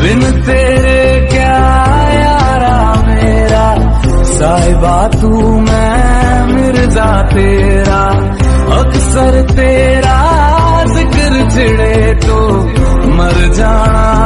बिन तेरे क्या यारा मेरा, साहिबा तू मैं मिर्जा तेरा। अक्सर तेरा जिक्र छिड़े तो मर जाना